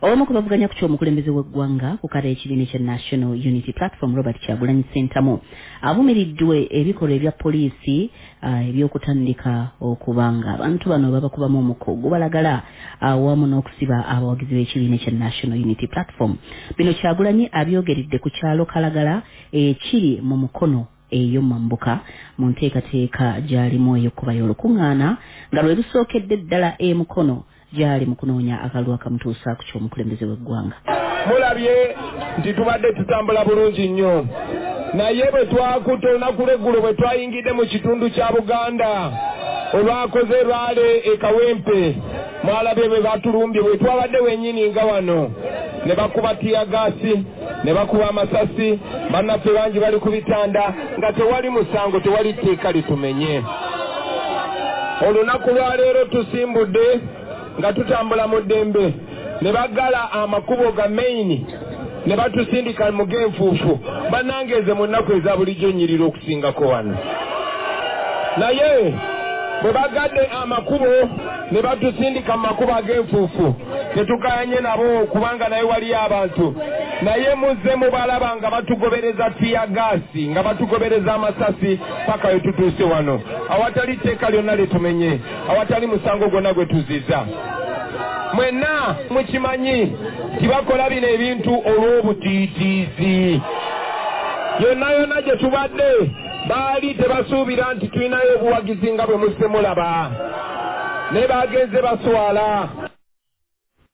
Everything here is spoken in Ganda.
Omu ku bavuganya ku ky'omukulembeze w'eggwanga ku kale ekibiina kya National Unity Platform Robert Kyagulanyi Ssentamu avumiriddwe ebikolwa ebya poliisi eby'okutandika okubanga abantu bano babakubamu omukko gubalagala awamu n'okusiba abawagizi b'ekibiina kya National Unity Platform. Bino Kyagulanyi abyogeredde ku kyalo Kalagala ekiri mu mukono eyo mambuka mu nteekateeka gy'alimu ey'okkubayo olukuŋŋaana nga lwe lusookedde ddala mukono gyali mu kunoonya akalulu akamutuusa ku ky'omukulembeze w'eggwanga. Mulabye nti tubadde tutambula bulungi nnyo, naye bwe twakutte olunaku lw'eggulo bwe twayingidde mu kitundu kya Buganda olwakoze lwale e Kawempe, mwalabye bwe batulumbye bwe twabadde wennyini nga wano, ne bakuba tiyagaasi ne bakuba amasasi, bannaffe bangi bali ku bitanda nga tewali musango, tewali tteeka litumenye. Olunaku lwa leero tusimbudde nga tutambula mu ddembe, ne bagala amakubo ga main ne batusindika mu genfuufu. Bannangeeze mu nnaku eza bulijjo nnyirira okusingako wano, naye bwe bagadde amakubo ne batusindika mu makubo ag'enfuufu tetukayanye nabo kubanga naye waliyo abantu, naye muzze mubalaba nga batugobereza tiyagaasi, nga batugobereza amasasi paka we tutuuse wano, awatali tteeka lyonna lyetumenye, awatali musango gwonna gwe tuziza. Mwenna mukimanyi tibakola bino ebintu olw'obutiitiizi. Yonna yonna gye tubadde baali tebasuubira nti tulinayo obuwagizi nga bwe musse mulaba, naye bagenze baswala